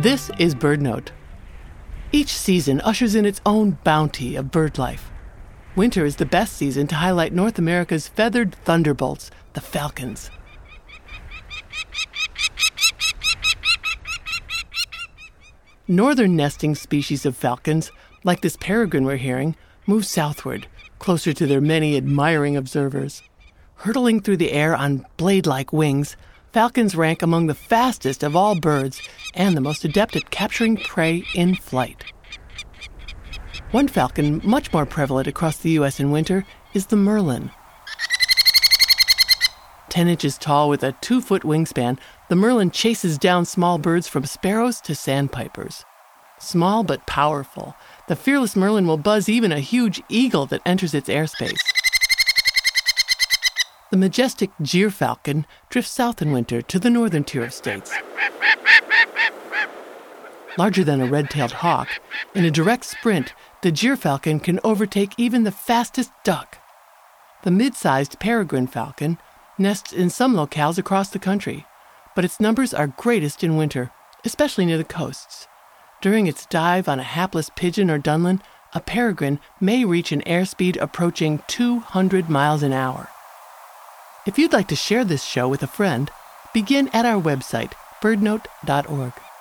This is BirdNote. Each season ushers in its own bounty of bird life. Winter is the best season to highlight North America's feathered thunderbolts, the falcons. Northern nesting species of falcons, like this peregrine we're hearing, move southward, closer to their many admiring observers. Hurtling through the air on blade-like wings, falcons rank among the fastest of all birds and the most adept at capturing prey in flight. One falcon much more prevalent across the U.S. in winter is the merlin. 10 inches tall with a 2-foot wingspan, the merlin chases down small birds from sparrows to sandpipers. Small but powerful, the fearless merlin will buzz even a huge eagle that enters its airspace. The majestic gyrfalcon drifts south in winter to the northern tier of states. Larger than a red-tailed hawk, in a direct sprint, the gyrfalcon can overtake even the fastest duck. The mid-sized peregrine falcon nests in some locales across the country, but its numbers are greatest in winter, especially near the coasts. During its dive on a hapless pigeon or dunlin, a peregrine may reach an airspeed approaching 200 miles an hour. If you'd like to share this show with a friend, begin at our website, birdnote.org.